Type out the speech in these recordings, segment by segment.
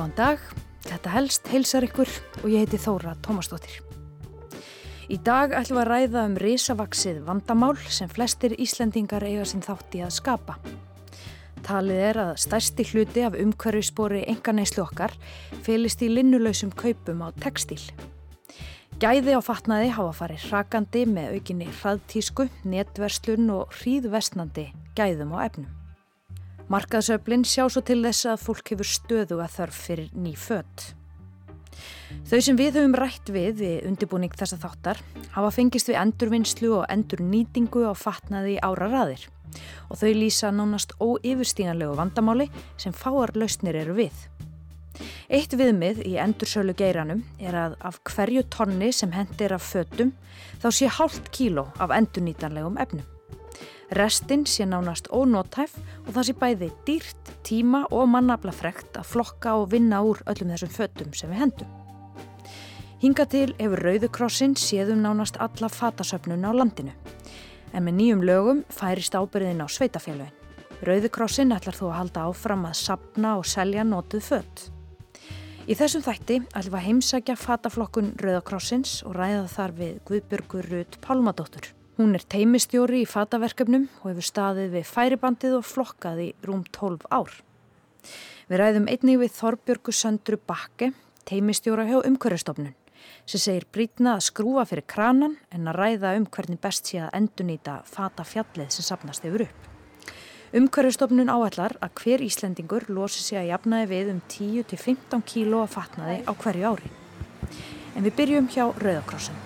Góðan dag, þetta helst heilsar ykkur og ég heiti Þóra Tómasdóttir. Í dag ætlum við að ræða risavaxið vandamál sem flestir Íslendingar eiga sín þátt í að skapa. Talið að stærsti hluti af umhverfisspori einkaneyslu okkar felist í linnulausum kaupum á textíl. Gæði á fatnaði hafa farið hrakandi með aukinni hraðtísku, netverslun og hríðversnandi gæðum á efnum. Markaðsöflin sjá svo til þess að fólk hefur stöðuga þörf fyrir ný föt. Þau sem við höfum rætt við undirbúning þessa þáttar hafa fengist við endurvinnslu og endurnýtingu á fatnaði í áraraðir og þau lýsa nánast óyfirstíganlegu vandamáli sem fáar lausnir eru við. Eitt viðmið í endursölu geiranum að af hverju tonni sem hendir af fötum þá sé hálft kíló af endurnýtanlegum efnum. Restin sé nánast ónótæf og það sé bæði dýrt, tíma og mannaflafrekt að flokka og vinna úr öllum þessum fötum sem við hendum. Hingað til hefur Rauði krossinn séð nánast alla fatasöfnun á landinu. En með nýjum lögum færist ábyrgðin á sveitarfélögin. Rauði krossinn ætlar þó að halda áfram að safna og selja notuð föt. Í þessum þætti ætlum við að heimsækja fataflokkun Rauða krossins og ræða þar við Guðbjörgu Rut Pálmadóttur. Hún teymistjóri í fataverkefnum og hefur staðið við færibandið og flokkað í rúm 12 ár. Við ræðum einnig við Þorbjörgu Söndru Bakke, teymistjóra hjá Umhverfisstofnun, sem segir brýnna að skrúfa fyrir kranan en að ræða hvernig best sé að endurnýta fatafjallið sem safnast yfir upp. Umhverfisstofnun áætlar að hver Íslendingur losi sig að jafnaði við 10 til 15 kíló af fatnaði á hverju ári. En við byrjum hjá Rauða krossinum.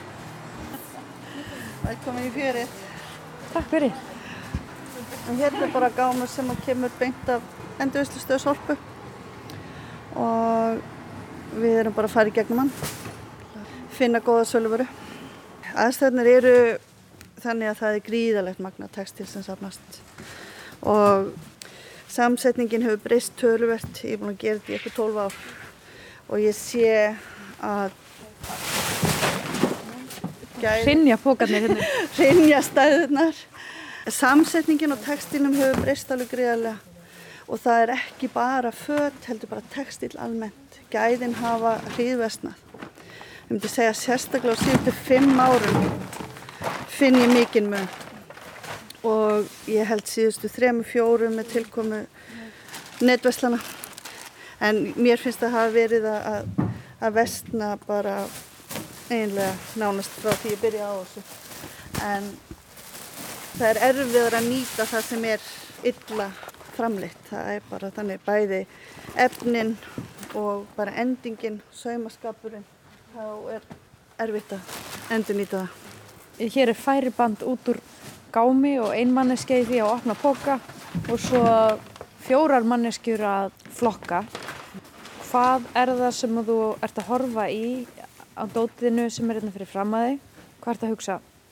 Velkomin í fjörið. Takk fyrir. Hérna bara gámur sem kemur beint af endurvinnslustöð Sorpu og við erum bara að fara í gegnum hann, finna góða söluvöru. Aðstæðurnar eru þannig að það gríðarlegt magn af textíl sem safnast og samsetningin hefur breyst töluvert. Ég er búin að gera þetta í eitthvað 12 ár og ég sé að Hrynja pókarnir hérna. Hrynja stæðurnar. Samsetningin á textílnum hefur breyst alveg gríðarlega og það er ekki bara föt, heldur bara textíl almennt. Gæðin hafa hríðversnað. Ég myndi segja sérstaklega á síðustu 5 árum finn ég mikinn mun og ég held síðustu 3-4 með tilkomu netverslana. En mér finnst það hafa verið að versna bara eiginlega nánast frá því ég byrjaði á þessu. En það er erfiðar að nýta það sem er illa framleitt. Það er bara þannig bæði efnin og bara endingin, saumaskapurinn. Þá er erfitt að endurnýta það. Hér er færiband út úr gámi og ein manneskja í því að opna póka og svo 4 manneskjur að flokka. Hvað er það sem þú ert að horfa í á dótinu sem er hérna fyrir fram að þig? Hvað ert að hugsa?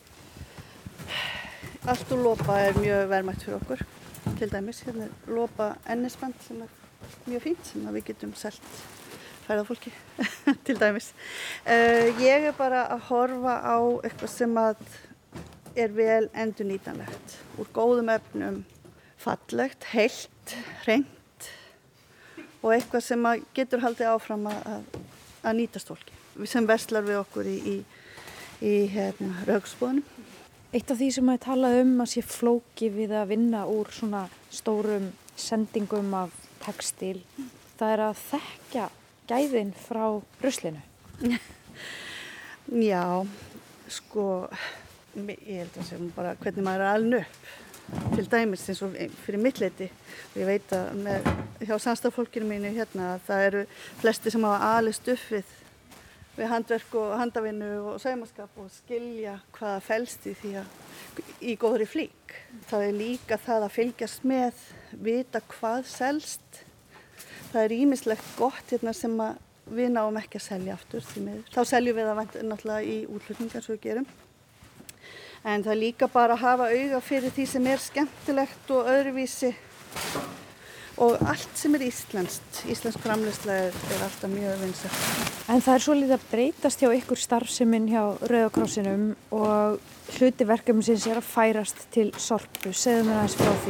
Allt úr lopa er mjög verðmætt fyrir okkur. Til dæmis, hérna er lopa ennisband sem er mjög fínt sem við getum selt ferðafólki, til dæmis. Ég er bara að horfa á eitthvað sem er vel endurnýtanlegt. Úr góðum efnum, fallegt, heilt, hreint og eitthvað sem getur haldið áfram að nýtast fólki. Sem verslar við okkur í rauðsbúðunum. Eitt af því sem maður talaði að sé flóki við að vinna úr svona stórum sendingum af textíl, það er að þekkja gæðin frá ruslinu. Já, sko, ég held að segja bara hvernig maður er alin upp. Til dæmis eins og fyrir mitt leyti. Og ég veit að hjá samstarfsfólkinu mínu hérna að það eru flestir sem hafa alist upp við handverk og handavinnu og saumaskap og skilja hvaða felst í því í góðri flík. Það er líka það að fylgjast með, vita hvað selst. Það er ýmislegt gott hérna sem við náum ekki að selja aftur því miður. Þá seljum við það náttúrulega í útflutningar svo við gerum. En það er líka bara að hafa auga fyrir því sem er skemmtilegt og öðruvísi. Og allt sem er íslensk framleiðsla er alltaf mjög vinsælt. En það er svolítið að breytast hjá ykkur starfsemin hjá Rauða krossinum og hluti verkefnisins að færast til Sorpu. Segðu mér aðeins frá því.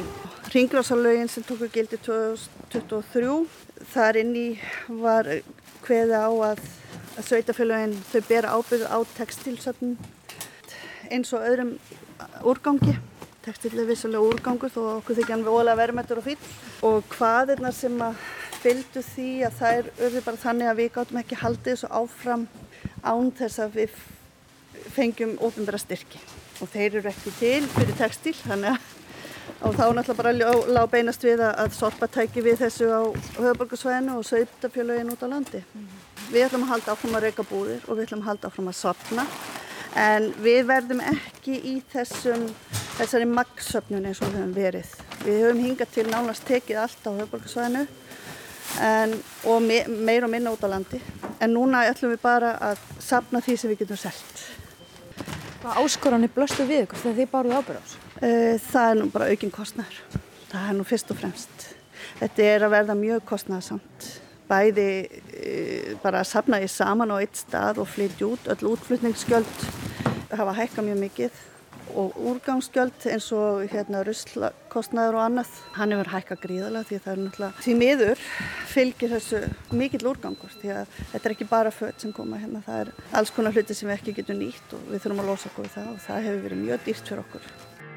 hringrásarlögin sem tóku gildi 2023. Þar inn í var kveðið á að sveitarfélögin þau bera ábyrgð á textílsöfnun eins og öðrum úrgangi. Textíl vissulega úrgangur þó okkur þykja hann voðalega verðmætur og fínn. Og hvaðirnar sem að fylgdu því að þær urðu bara þannig að við gátum ekki haldið þessu áfram án þess að við fengjum opinbera styrki. Og þeir eru ekki til fyrir textíl, þannig að og þá náttúrulega bara lá beinast við að Sorpa tæki við þessu á höfuðborgarsvæðinu og sveitarfélögin út á landi. Við ætlum að halda áfram að reka búðir og við ætlum að halda áfram að safna, en við verðum ekki í þessari magnsöfnun eins og við höfum verið. Við höfum hingað til nánast tekið allt á höfuðborgarsvæðinu og meira og minna út á landi, en núna ætlum við bara að safna því sem við getum selt. Hvað áskoranir blöstu við ykkur þegar þið báruð ábyrgð á þessu? Það nú bara aukinn kostnaður. Það nú fyrst og fremst. Þetta að verða mjög kostnaðarsamt. Bæði bara að safna í saman á eitt stað og flytja út. Öll útflutningsgjöld hafa hækkað mjög mikið og úrgangsgjöld eins og ruslakostnaður og annað. Hann hefur hækkað gríðarlega því það náttúrulega því miður fylgir þessu mikill úrgangur því að þetta ekki bara föt sem koma hérna. Það alls konar hluti sem við ekki getum nýtt og við þurfum að losa okkur við það og það hefur verið mjög dýrt fyrir okkur.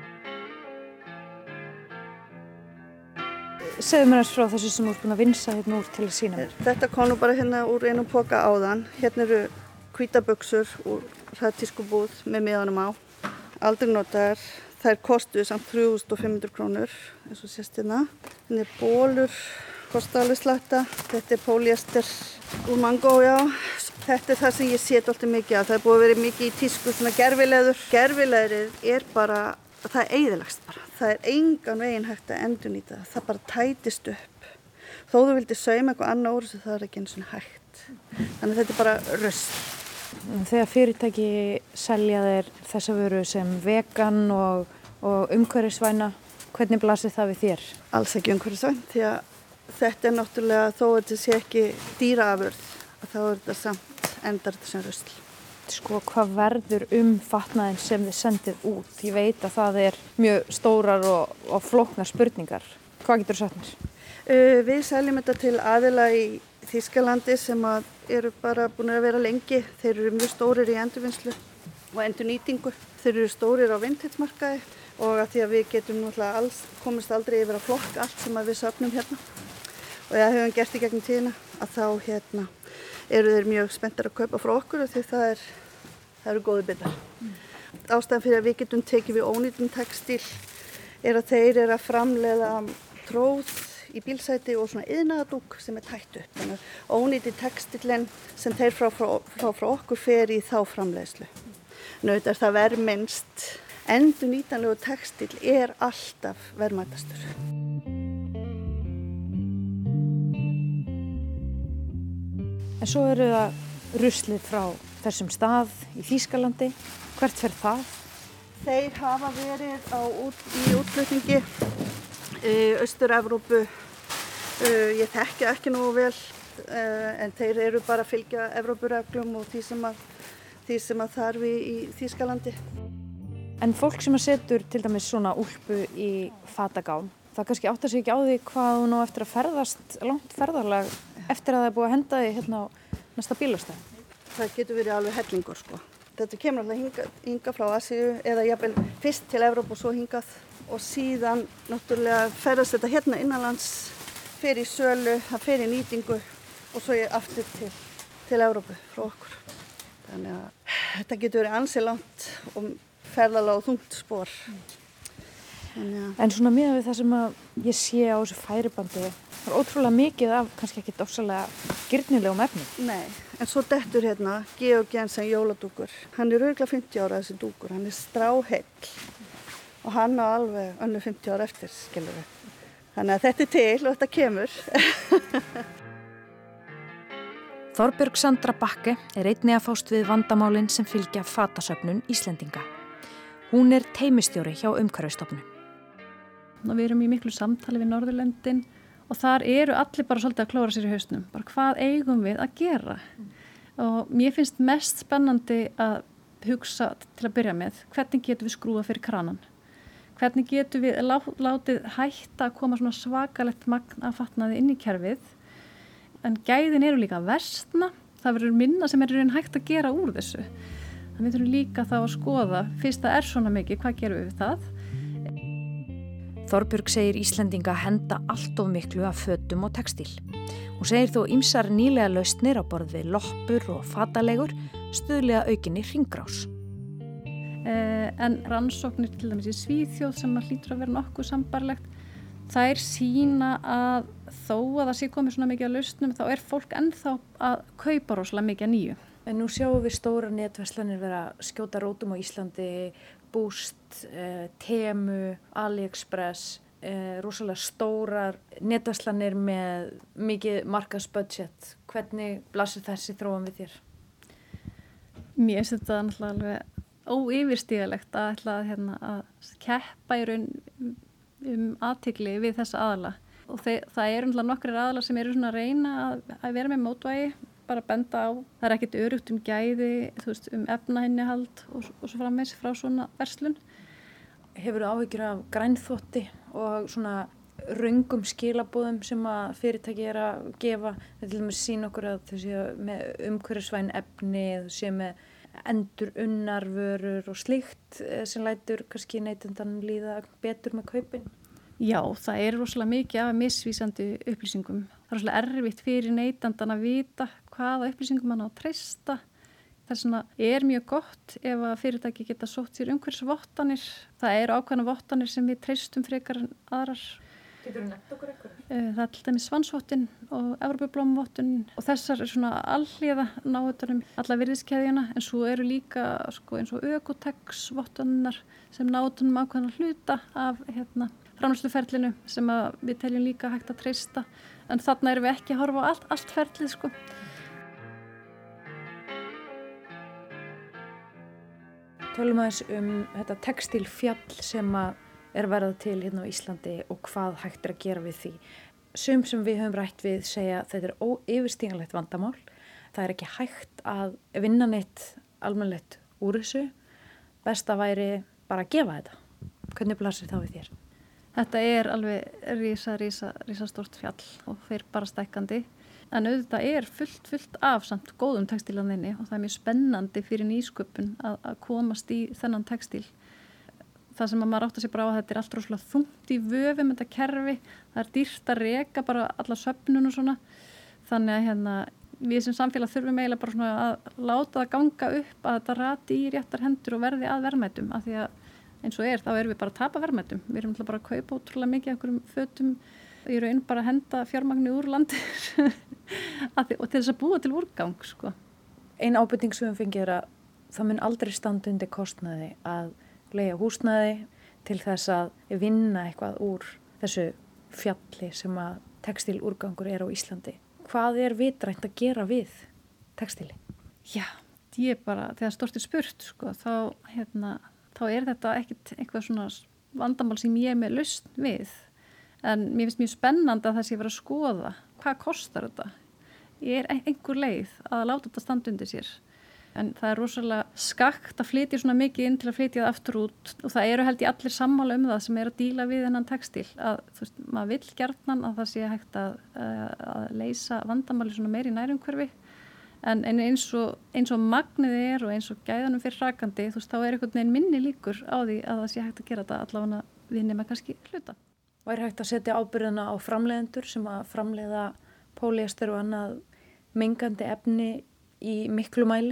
Segðu mér frá þessu sem þú ert búin að vinsa hérna úr til að sýna mér. Þetta kom nú bara hérna úr einum poka áðan. Hérna eru hvítabuxur úr hraðtískubúð með miðanum á. Aldrei notaðar. Þær kostuðu samt 3.500 krónur eins og sést hérna. Hérna bólur, kosta alveg slatta. Þetta polyester úr mangó, já. Þetta það sem ég set alltaf mikið af. Það búið að vera mikið í tísku, svona gervileður. Gervileðrið bara, það eyðilagst bara. Það engan veginn hægt að endurnýta það. Það bara tætist upp. Þó þú vildi sauma eitthvað annað úr þessu, það ekki einu svona hægt. Þannig að þetta bara rusl. Þegar fyrirtæki selja þeir þessa vöru sem vegan og umhverfisvæna, hvernig blasir það við þér? Alls ekki umhverfisvæn, því að þetta náttúrulega, þó að þetta sé ekki dýraafurð, þá þetta samt endar þetta sem rusl. Sko, hvað verður fatnaðinn sem þið sendið út? Ég veit að það mjög stórar og flóknar spurningar. Hvað getur þú sagt mér? Við seljum þetta til aðila í Þýskalandi sem eru bara búin að vera lengi. Þeir eru mjög stórir í endurvinnslu og endurnýtingu. Þeir eru stórir á vintage-markaði og að því að við getum náttúrulega komist aldrei yfir að flokka allt sem við söfnum hérna. Og það höfum gert í gegnum tíðina að þá eru þeir mjög spenntir að kaupa frá okkur því það eru góðir bitar. Ástæðan fyrir að við getum tekið við ónýtum textíl að þeir eru að framleiða tróð í bílsæti og svona iðnaðardúk sem tætt upp. Þannig að ónýti textílinn sem þeir frá okkur fer í þá framleiðslu. Nauðar það verðminnst. Endurnýtanlegu textíl alltaf verðmætastur. En svo eru það ruslið frá þessum stað í Þýskalandi. Hvert fer það? Þeir hafa verið í útflutningi Austur-Evrópu. Ég þekki ekki nógu vel, en þeir eru bara að fylgja Evrópureglum og því sem að þarf í Þýskalandi. En fólk sem setur til dæmis svona úlpu í fatagám, það kannski áttar sig ekki á því hvað hún á eftir að ferðast langt ferðarlag eftir að það búið að henda því hérna á næsta bílastæð. Það getur verið alveg hellingur sko. Þetta kemur alltaf hingað frá Asíu eða jafnvel fyrst til Evrópu og svo hingað og síðan náttúrulega ferðast þetta hérna innanlands, fer í sölu, það fer í nýtingu og svo aftur til Evrópu frá okkur. Þannig að þetta getur verið ansi langt og ferðalag og þungt spor. En svona miðað við það sem ég sé á þessu færibandi, það ótrúlega mikið af kannski ekki ofsalega girnilegum efnum. Nei, en svo dettur hérna Georg Jensen jóladúkur. Hann örugglega 50 ára þessi dúkur, hann stráheill og hann á alveg önnur 50 ára eftir, skilur við. Þannig að þetta til og þetta kemur. Þorbjörg Sandra Bakke einnig að fást við vandamálin sem fylgja fatasöfnun Íslendinga. Hún teymistjóri hjá Umhverfisstofnun. Við erum í miklu samtali við Norðurlöndin og þar eru allir bara svolítið að klóra sér í hausnum. Bara hvað eigum við að gera? Og mér finnst mest spennandi að hugsa til að byrja með hvernig getum við skrúða fyrir kranan? hvernig getum við látið hætta að koma svona svakalegt magn af fatnaði inn í kerfið, en gæðin eru líka að versna, það verður minna sem er hægt að gera úr þessu. Þannig við þurfum líka þá að skoða, fyrst það svona mikið, hvað gerum við það? Þorbjörg segir Íslendinga henda allt of miklu af fötum og textíl. Hún segir þó ýmsar nýlega lausnir á borð við loppur og fataleigur stuðlega aukinni hringrás. En rannsóknir til dæmis í Svíþjóð sem hlýtur að vera nokkuð sambarlegt, þær sýna að þó að það sé komið svona mikið að lausnum, þá er fólk ennþá að kaupa rosalega mikið að nýju. En nú sjáum við stóra netverslanir vera að skjóta rótum á Íslandi, Boost, Temu, AliExpress, rosalega stórar netverslanir með mikið markaðsbudget. Hvernig blasir þessi þróun við þér? Mér finnst þetta náttúrulega alveg óyfirstígalegt að ætla að keppa í raun athygli við þessa aðala. Og það eru náttúrulega nokkrir aðalar sem eru svona að reyna að vera með mótvægi, bara benda á. Það er ekkert öruggt gæði, efnainnihald og svo framvegis frá svona verslun. Hefur þú áhyggjur af grænþvotti og svona röngum skilabóðum sem að fyrirtæki að gefa? Það til dæmis sýna okkur að þau séu með umhverfisvæn efni, þau séu með endurunnar vörur og slíkt sem lætur kannski neytendanum líða betur með kaupin. Já, það er rosalega mikið af misvísandi upplýsingum. Það er rosalega erfitt fyrir neytandan að vita hvaða upplýsingum hann á að treysta. Þess vegna er mjög gott ef að fyrirtæki geta sótt sér umhverfisvottanir. Það eru ákveðna vottanir sem við treystum frekar en aðrar. Getur þú nefnt okkur eitthvað? Það er til dæmis Svansvottinn og Evrópublómavottinn og þessar er svona alhliða ná utan alla virðiskeðjuna, en svo eru líka eins og Ökotex-vottanirnar sem ná utan ákveðna hluta af framleiðsluferlinu sem við teljum líka hægt að treysta, en þarna erum við ekki að horfa á allt ferlið Tölum aðeins þetta textílfjall sem er verið til hérna á Íslandi og hvað hægt er að gera við því. Sum sem við höfum rætt við segja að þetta er óyfirstíganlegt vandamál. Það er ekki hægt að vinna neitt almennilegt úr þessu. Best að væri bara að gefa þetta. Hvernig blasir það við þér? Þetta er alveg rísa stórt fjall og fer bara stækkandi. En auðvitað er fullt af samt góðum textílanðinni og það er mjög spennandi fyrir nýsköpun að komast í þennan textíl. Það sem að maður átt að sé bara á að þetta er allt rosalega þungt í vöfum, þetta kerfi. Það er dýrt að reka bara alla söfnun og svona. Þannig að við sem samfélag þurfum eiginlega bara svona að láta það ganga upp að þetta rati í réttar hendur og verði að verðmætum. Af því að eins og þá erum við bara að tapa verðmætum. Við erum bara að kaupa ótrúlega mikið af einhverjum fötum. Ég raun bara að henda fjármagni úr landi og til þess að búa til úrgang. Ein ábending sem við fengið er að það mun aldrei standa undir kostnaði að leigja húsnæði til þess að vinna eitthvað úr þessu fjalli sem að textílúrgangur er á Íslandi. Hvað er vitrænt að gera við textíli? Já, ég bara, þegar stórt er spurt, þá er þetta ekkit eitthvað svona vandamál sem ég er með lausn við. En mér finnst mjög spennandi að það sé verið að skoða hvað kostar þetta. Er einhver leið að láta þetta standa undir sér. En það er rosalega skakt að flytja svona mikið inn til að flytja það aftur út og það eru held ég allir sammála það sem er að díla við þennan textíl. Maður vill gjarnan að það sé hægt að leysa vandamáli svona meiri nærumhverfi. En eins og magnið er og eins og gæðanum fyrir hrakandi, þá er einhvern veginn minni líkur á því að það sé hægt að gera þetta allavega við nema kannski hluta. Og er hægt að setja ábyrgðina á framleiðendur sem að framleiða póliester og annað mengandi efni í miklu mæli?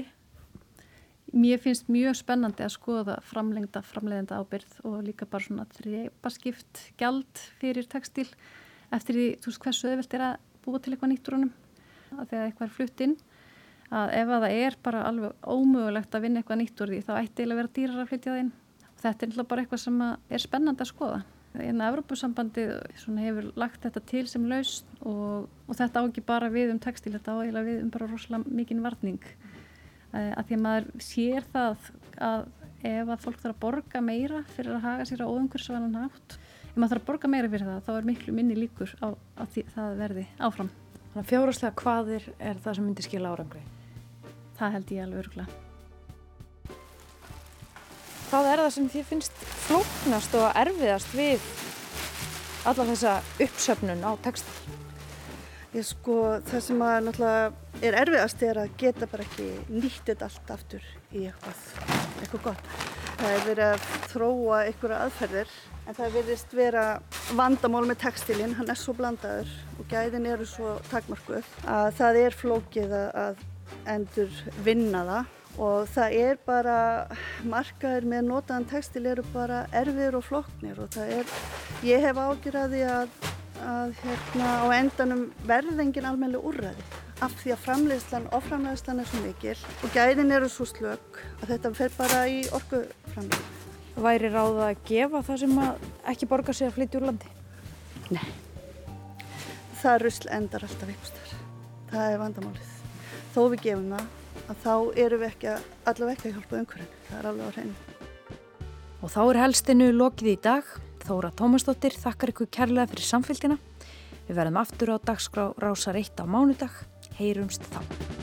Mér finnst mjög spennandi að skoða framleiðenda ábyrgð og líka bara svona þrepaskipt gjald fyrir textíl eftir því hversu auðvelt er að búa til eitthvað nýtt úr honum. Að þegar eitthvað er flutt inn, að ef að það er bara alveg ómögulegt að vinna eitthvað nýtt úr því, þá ætti eiginlega að vera dýrar að flytja það inn. Þetta er náttúrulega bara eitthvað sem er spennandi að skoða. Evrópusambandið hefur lagt þetta til sem lausn og þetta á ekki bara við textíl, þetta á eiginlega við bara rosalega mikinn varning. Að því að maður sér það að ef að fólk þarf að borga meira fyrir að haga sér á óumhverfisvænan hátt, ef maður þarf að borga meira fyrir það, þá er miklu minni líkur á að það verði áfram. Þannig að fjárhagslega hvaðir er það sem myndi skila árangri? Það held ég alveg örugglega. Hvað er það sem þið finnst flóknast og erfiðast við alla þessa uppsöfnun á textíl? Það sem að náttúrulega er erfiðast er að geta bara ekki nýtt þetta allt aftur í eitthvað gott. Það er verið að þróa einhverja aðferðir en það virðist vera vandamál með textílinn, hann er svo blandaður og gæðin eru svo takmörkuð að það er flókið að endur vinna það og það er bara, markaðir með notaðan textíl eru bara erfiðir og flóknir og ég hef ágjörð að því að á endanum verði engin almennileg úrræði af því að framleiðslan er svo mikil og gæðin eru svo slök að þetta fer bara í orkuframleiðslu. Væri ráð að gefa það sem að ekki borgar sig að flytja úr landi? Nei, það rusl endar alltaf einhvers staðar. Það er vandamálið. Þó við gefum það, að þá erum við allavega ekki að hjálpa umhverfinu. Það er alveg á hreinu. Og þá er helstinu lokið í dag. Þóra Tómasdóttir þakkar ykkur kærlega fyrir samfylgdina. Við verðum aftur á dagskrá Rásar 1 á mánudag. Heyrumst þá.